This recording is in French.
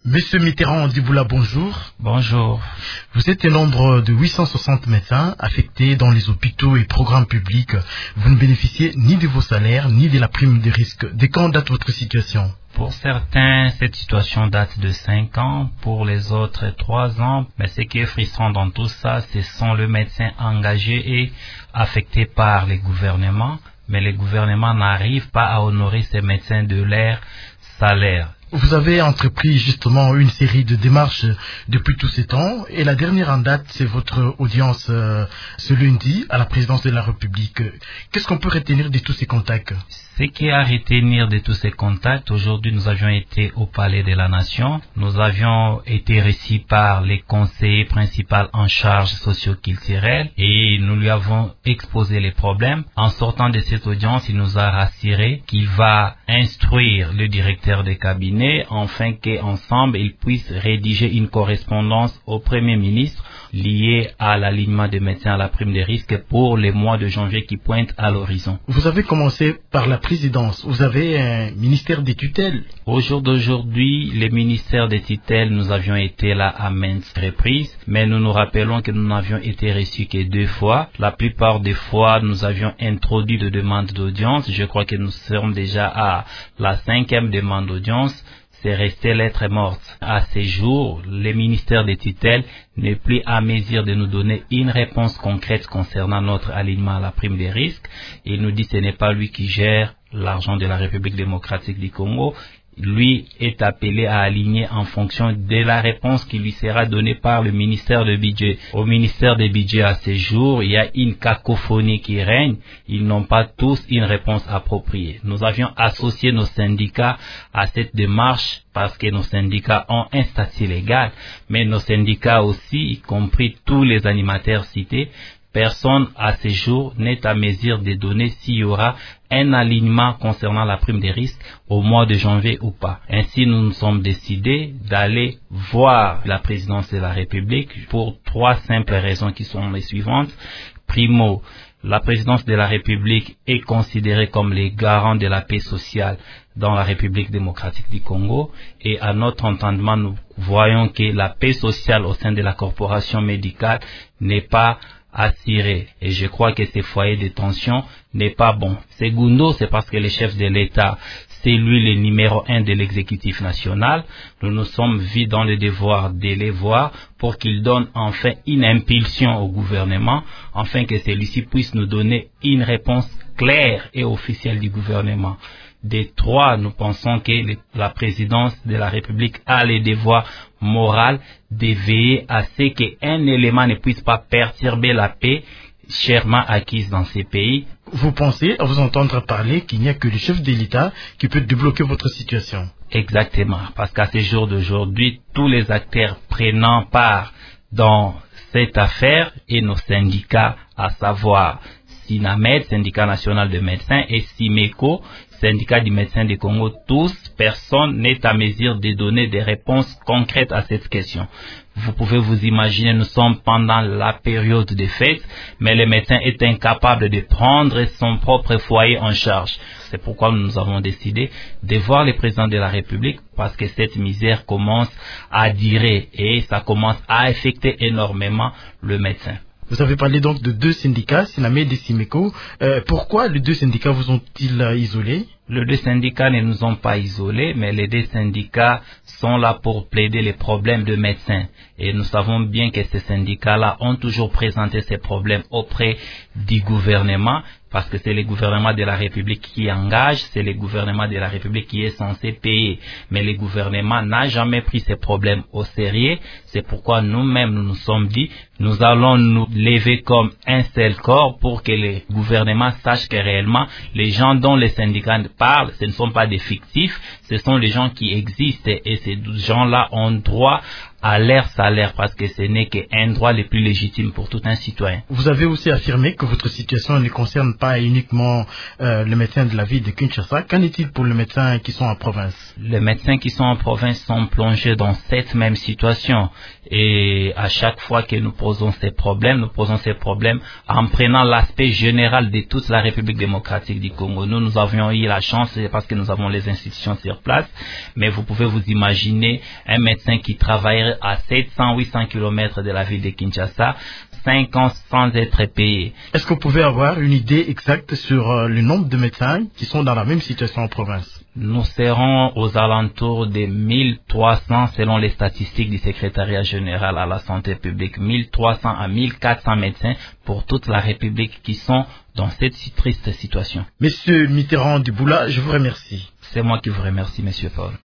Monsieur Mitterrand Diboula, bonjour. Bonjour. Vous êtes un nombre de 860 médecins affectés dans les hôpitaux et programmes publics. Vous ne bénéficiez ni de vos salaires, ni de la prime de risque. De quand date votre situation? Pour certains, cette situation date de 5 ans, pour les autres 3 ans. Mais ce qui est frustrant dans tout ça, ce sont les médecins engagés et affectés par les gouvernements. Mais les gouvernements n'arrivent pas à honorer ces médecins de leur salaire. Vous avez entrepris justement une série de démarches depuis tous ces temps et la dernière en date, c'est votre audience ce lundi à la présidence de la République. Qu'est-ce qu'on peut retenir de tous ces contacts? Ce qui est à retenir de tous ces contacts, aujourd'hui nous avions été au Palais de la Nation, nous avions été reçus par les conseillers principaux en charge socio-culturelle et nous lui avons exposé les problèmes. En sortant de cette audience, il nous a rassuré qu'il va instruire le directeur de cabinet afin qu'ensemble ils puissent rédiger une correspondance au Premier ministre liée à l'alignement des médecins à la prime de risque pour les mois de janvier qui pointent à l'horizon. Vous avez commencé par la présidence. Vous avez un ministère des tutelles. Au jour d'aujourd'hui, les ministères des tutelles, nous avions été là à maintes reprises, mais nous nous rappelons que nous n'avions été reçus que 2 fois. La plupart des fois, nous avions introduit de demandes d'audience. Je crois que nous sommes déjà à la 5e demande d'audience. C'est resté lettre morte. À ces jours, le ministère des tutelles n'est plus à mesure de nous donner une réponse concrète concernant notre alignement à la prime des risques. Il nous dit que ce n'est pas lui qui gère l'argent de la République démocratique du Congo. Lui est appelé à aligner en fonction de la réponse qui lui sera donnée par le ministère de budget. Au ministère des budgets à ces jours, il y a une cacophonie qui règne. Ils n'ont pas tous une réponse appropriée. Nous avions associé nos syndicats à cette démarche parce que nos syndicats ont un statut légal, mais nos syndicats aussi, y compris tous les animateurs cités, personne à ce jour n'est à mesure de donner s'il y aura un alignement concernant la prime des risques au mois de janvier ou pas. Ainsi, nous nous sommes décidés d'aller voir la présidence de la République pour 3 simples raisons qui sont les suivantes. Primo, la présidence de la République est considérée comme les garants de la paix sociale dans la République démocratique du Congo et à notre entendement, nous voyons que la paix sociale au sein de la corporation médicale n'est pas assuré. Et je crois que ces foyers de tension n'est pas bon. Segundo, c'est parce que le chef de l'État, c'est lui le numéro 1 de l'exécutif national. Nous nous sommes vus dans le devoir de les voir pour qu'il donne enfin une impulsion au gouvernement, afin que celui-ci puisse nous donner une réponse claire et officielle du gouvernement. Des 3, nous pensons que la présidence de la République a le devoir moral de veiller à ce qu'un élément ne puisse pas perturber la paix chèrement acquise dans ces pays. Vous pensez, à vous entendre parler, qu'il n'y a que le chef de l'État qui peut débloquer votre situation? Exactement, parce qu'à ce jour d'aujourd'hui, tous les acteurs prenant part dans cette affaire et nos syndicats, à savoir SINAMED, syndicat national de médecins, et SIMECO, syndicat du médecin du Congo, tous, personne n'est à mesure de donner des réponses concrètes à cette question. Vous pouvez vous imaginer, nous sommes pendant la période des fêtes, mais le médecin est incapable de prendre son propre foyer en charge. C'est pourquoi nous avons décidé de voir le président de la République, parce que cette misère commence à durer et ça commence à affecter énormément le médecin. Vous avez parlé donc de 2 syndicats, SINAMED et SIMECO. Pourquoi les 2 syndicats vous ont-ils isolés? Les 2 syndicats ne nous ont pas isolés, mais les 2 syndicats sont là pour plaider les problèmes de médecins. Et nous savons bien que ces syndicats-là ont toujours présenté ces problèmes auprès du gouvernement, parce que c'est le gouvernement de la République qui engage, c'est le gouvernement de la République qui est censé payer. Mais le gouvernement n'a jamais pris ces problèmes au sérieux. C'est pourquoi nous-mêmes, nous nous sommes dit, nous allons nous lever comme un seul corps pour que le gouvernement sache que réellement, les gens dont les syndicats parlent, ce ne sont pas des fictifs, ce sont les gens qui existent et ces gens-là ont droit à leur salaire parce que ce n'est qu'un droit le plus légitime pour tout un citoyen. Vous avez aussi affirmé que votre situation ne concerne pas uniquement les médecins de la ville de Kinshasa. Qu'en est-il pour les médecins qui sont en province? Les médecins qui sont en province sont plongés dans cette même situation. Et à chaque fois que nous posons ces problèmes en prenant l'aspect général de toute la République démocratique du Congo. Nous avions eu la chance parce que nous avons les institutions sur place, mais vous pouvez vous imaginer un médecin qui travaillerait à 700-800 km de la ville de Kinshasa, 5 ans sans être payé. Est-ce que vous pouvez avoir une idée exacte sur le nombre de médecins qui sont dans la même situation en province? Nous serons aux alentours de 1300 selon les statistiques du secrétariat général à la santé publique. 1300 à 1400 médecins pour toute la République qui sont dans cette triste situation. Monsieur Mitterrand Duboula, je vous remercie. C'est moi qui vous remercie, Monsieur Paul.